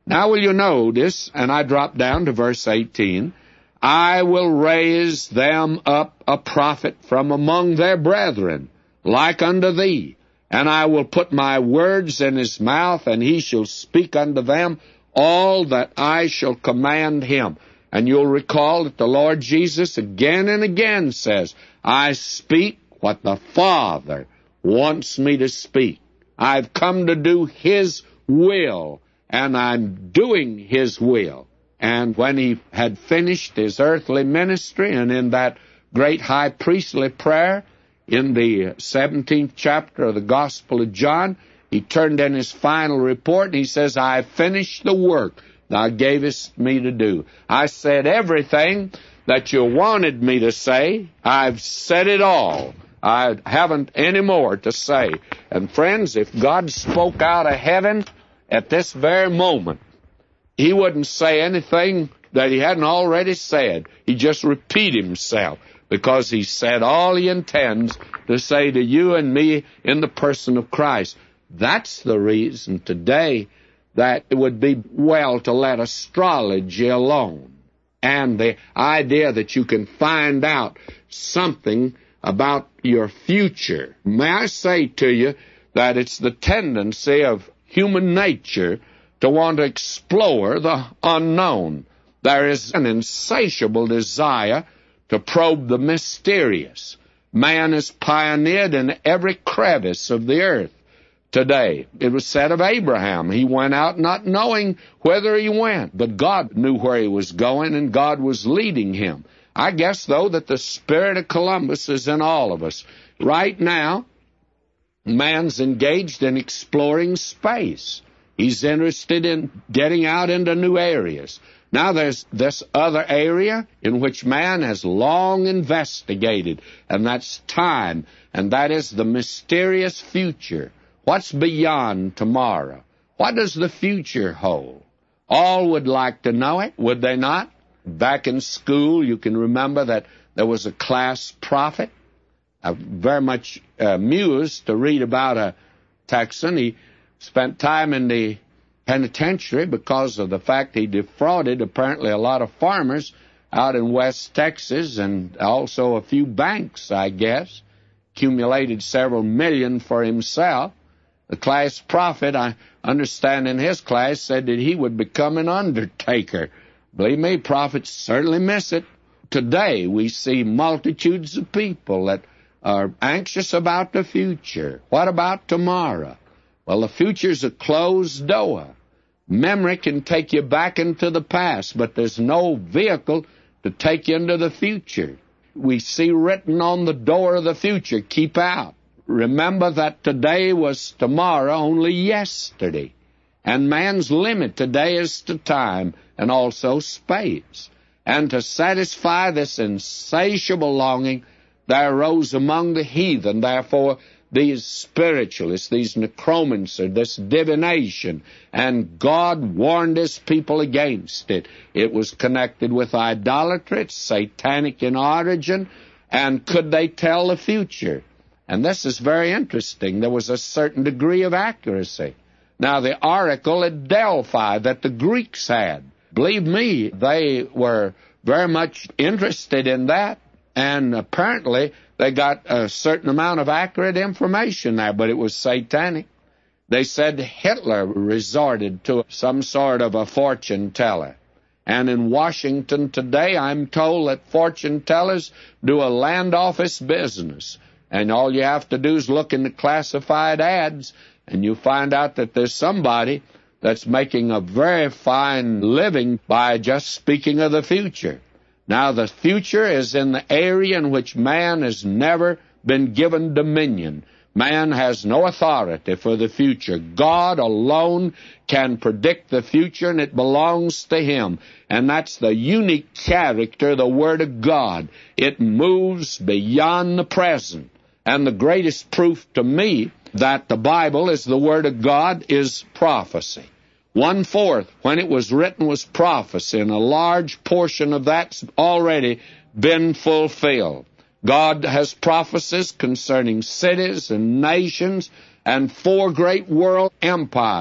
Now will you notice, and I drop down to verse 18, I will raise them up a prophet from among their brethren, like unto thee, and I will put my words in his mouth, and he shall speak unto them all that I shall command him. And you'll recall that the Lord Jesus again and again says, I speak what the Father wants me to speak. I've come to do his will, and I'm doing his will. And when he had finished his earthly ministry, and in that great high priestly prayer in the 17th chapter of the Gospel of John, he turned in his final report, and he says, I have finished the work thou gavest me to do. I said everything that you wanted me to say. I've said it all. I haven't any more to say. And friends, if God spoke out of heaven at this very moment, he wouldn't say anything that he hadn't already said. He just repeat himself, because he said all he intends to say to you and me in the person of Christ. That's the reason today that it would be well to let astrology alone, and the idea that you can find out something about your future. May I say to you that it's the tendency of human nature to want to explore the unknown. There is an insatiable desire to probe the mysterious. Man is pioneered in every crevice of the earth today. It was said of Abraham, he went out not knowing whither he went, but God knew where he was going, and God was leading him. I guess, though, that the spirit of Columbus is in all of us. Right now, man's engaged in exploring space. He's interested in getting out into new areas. Now there's this other area in which man has long investigated, and that's time, and that is the mysterious future. What's beyond tomorrow? What does the future hold? All would like to know it, would they not? Back in school, you can remember that there was a class prophet. I'm very much amused to read about a Texan. He spent time in the penitentiary because of the fact he defrauded apparently a lot of farmers out in West Texas, and also a few banks, I guess. Accumulated several million for himself. The class prophet, I understand in his class, said that he would become an undertaker. Believe me, prophets certainly miss it. Today we see multitudes of people that are anxious about the future. What about tomorrow? Well, the future's a closed door. Memory can take you back into the past, but there's no vehicle to take you into the future. We see written on the door of the future, keep out. Remember that today was tomorrow only yesterday. And man's limit today is to time and also space. And to satisfy this insatiable longing, there arose among the heathen, therefore, these spiritualists, these necromancy, this divination, and God warned his people against it. It was connected with idolatry, it's satanic in origin, and could they tell the future? And this is very interesting. There was a certain degree of accuracy. Now, the oracle at Delphi that the Greeks had, believe me, they were very much interested in that, and apparently they got a certain amount of accurate information there, but it was satanic. They said Hitler resorted to some sort of a fortune teller. And in Washington today, I'm told that fortune tellers do a land office business. And all you have to do is look in the classified ads, and you find out that there's somebody that's making a very fine living by just speaking of the future. Now, the future is in the area in which man has never been given dominion. Man has no authority for the future. God alone can predict the future, and it belongs to him. And that's the unique character of the Word of God. It moves beyond the present. And the greatest proof to me that the Bible is the Word of God is prophecy. 1/4, when it was written, was prophecy, and a large portion of that's already been fulfilled. God has prophecies concerning cities and nations and 4 great world empires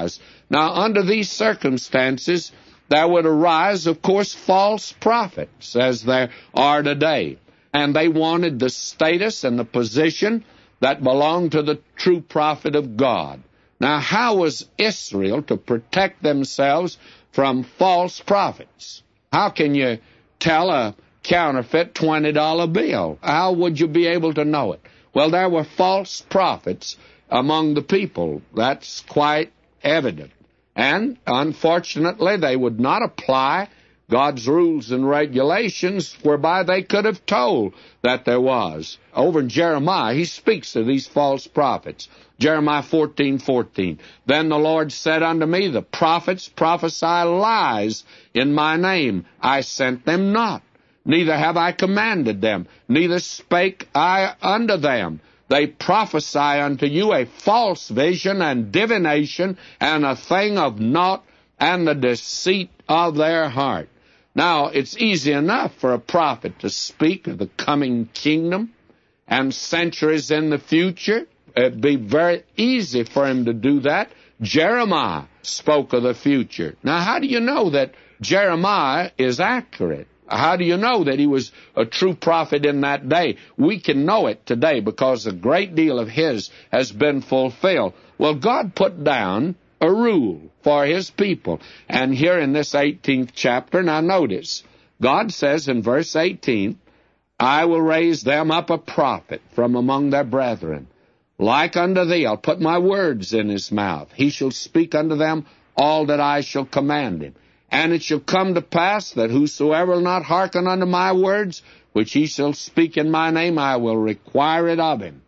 Now, under these circumstances, there would arise, of course, false prophets, as there are today. And they wanted the status and the position that belonged to the true prophet of God. Now, how was Israel to protect themselves from false prophets? How can you tell a counterfeit $20 bill? How would you be able to know it? Well, there were false prophets among the people. That's quite evident. And, unfortunately, they would not apply God's rules and regulations whereby they could have told that there was. Over in Jeremiah, he speaks to these false prophets. Jeremiah 14:14. Then the Lord said unto me, the prophets prophesy lies in my name. I sent them not, neither have I commanded them, neither spake I unto them. They prophesy unto you a false vision and divination, and a thing of naught, and the deceit of their heart. Now, it's easy enough for a prophet to speak of the coming kingdom and centuries in the future. It'd be very easy for him to do that. Jeremiah spoke of the future. Now, how do you know that Jeremiah is accurate? How do you know that he was a true prophet in that day? We can know it today because a great deal of his has been fulfilled. Well, God put down a rule for his people. And here in this 18th chapter, now notice, God says in verse 18, I will raise them up a prophet from among their brethren, like unto thee. I'll put my words in his mouth. He shall speak unto them all that I shall command him. And it shall come to pass that whosoever will not hearken unto my words, which he shall speak in my name, I will require it of him.